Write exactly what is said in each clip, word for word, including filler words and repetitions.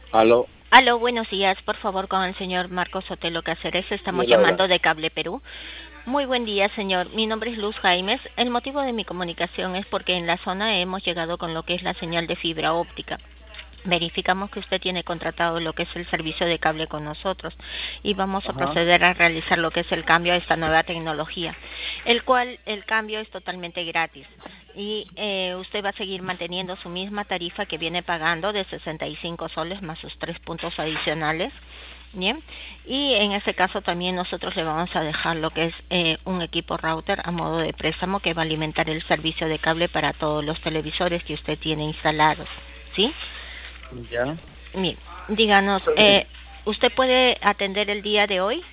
Aló, Aló, buenos días. Por favor, con el señor Marcos Sotelo Cáceres. y Estamos él habla. llamando de Cable Perú. Muy buen día, señor. Mi nombre es Luz Jaimes. El motivo de mi comunicación es porque en la zona hemos llegado con lo que es la señal de fibra óptica. Verificamos que usted tiene contratado lo que es el servicio de cable con nosotros y vamos a Ajá. proceder a realizar lo que es el cambio a esta nueva tecnología, el cual el cambio es totalmente gratis y eh, usted va a seguir manteniendo su misma tarifa que viene pagando de sesenta y cinco soles más sus tres puntos adicionales. Bien, y en ese caso también nosotros le vamos a dejar lo que es eh, un equipo router a modo de préstamo que va a alimentar el servicio de cable para todos los televisores que usted tiene instalados, ¿sí? Ya. Mire, díganos, Está bien. eh, ¿usted puede atender el día de hoy?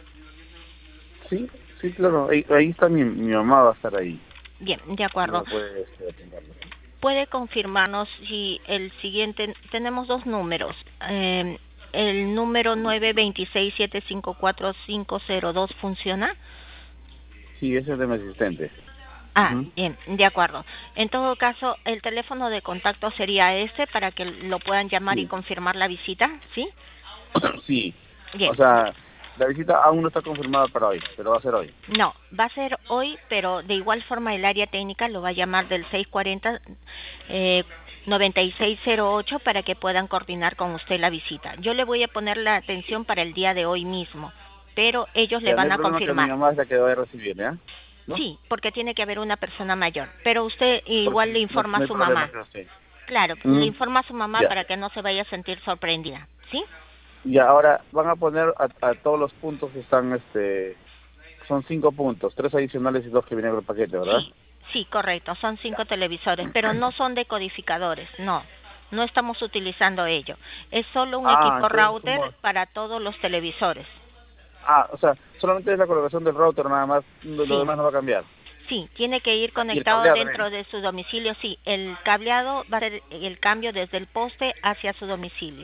Sí, sí, claro. Ahí, ahí está mi, mi mamá, va a estar ahí. Bien, de No acuerdo. puede este, atenderlo. ¿Puede confirmarnos si el siguiente, tenemos dos números, eh, el número nueve dos seis siete cinco cuatro cinco cero dos funciona? Sí, ese es de mi asistente. Ah, Ujú. bien, de acuerdo. En todo caso, el teléfono de contacto sería este para que lo puedan llamar y Sí, confirmar la visita, ¿sí? sí. Bien, O sea, la visita aún no está confirmada para hoy, pero va a ser hoy. no, va a ser hoy, pero de igual forma el área técnica lo va a llamar del seis cuarenta eh, noventa y seis cero ocho para que puedan coordinar con usted la visita. Yo le voy a poner la atención para el día de hoy mismo, pero ellos le Ya, no hay van a problema que mi confirmar. mamá es la que va a recibir, ¿ya? ¿No? Sí, porque tiene que haber una persona mayor, pero usted igual le Porque no, informa no a hay su problema mamá. que sí. Claro, le Ujú. informa a su mamá Ya. para que no se vaya a sentir sorprendida, ¿sí? Y ahora van a poner a, a todos los puntos que están, este, son cinco puntos, tres adicionales y dos que vienen con el paquete, ¿verdad? Sí, sí, correcto, son Ya. cinco televisores, pero no son decodificadores, no, no estamos utilizando ello. Es solo un Ah, equipo entonces router como... para todos los televisores. Ah, o sea, solamente es la colocación del router nada más, lo, lo Sí, demás no va a cambiar. sí, tiene que ir Ya, y el conectado cableado también. dentro de su domicilio, sí, el cableado va a ser el cambio desde el poste hacia su domicilio.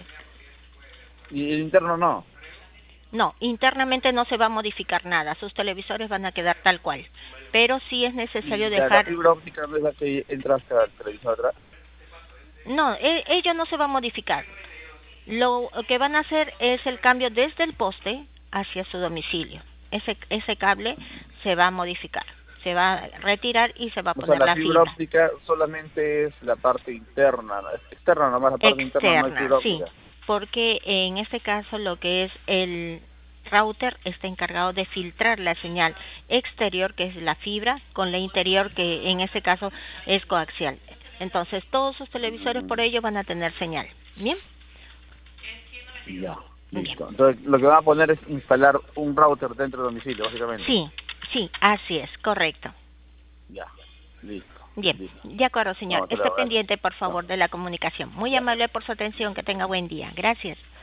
Y el interno no. No, internamente no se va a modificar nada, sus televisores van a quedar tal cual, pero sí es necesario Y la, la dejar. fibra óptica no es la que entra hasta el televisor atrás. No, e- ello no se va a modificar. Lo que van a hacer es el cambio desde el poste hacia su domicilio. Ese, ese cable se va a modificar, se va a retirar y se va a O sea, poner la la fibra fibra óptica solamente es la parte interna, ¿no? Externa nomás, la parte interna no es externa, fibra sí, óptica. porque en este caso lo que es el router está encargado de filtrar la señal exterior, que es la fibra, con la interior, que en este caso es coaxial. Entonces, todos sus televisores por Mm, ello van a tener señal. ¿Bien? ya, Bien. listo. Entonces, lo que van a poner es instalar un router dentro del domicilio, básicamente. Sí, sí, así es, correcto. Ya, listo, Bien, listo. de acuerdo, señor. No, te lo Esté agradezco. pendiente, por ¿No? favor, de la comunicación. Muy Ya. amable por su atención. Que tenga buen día. Gracias.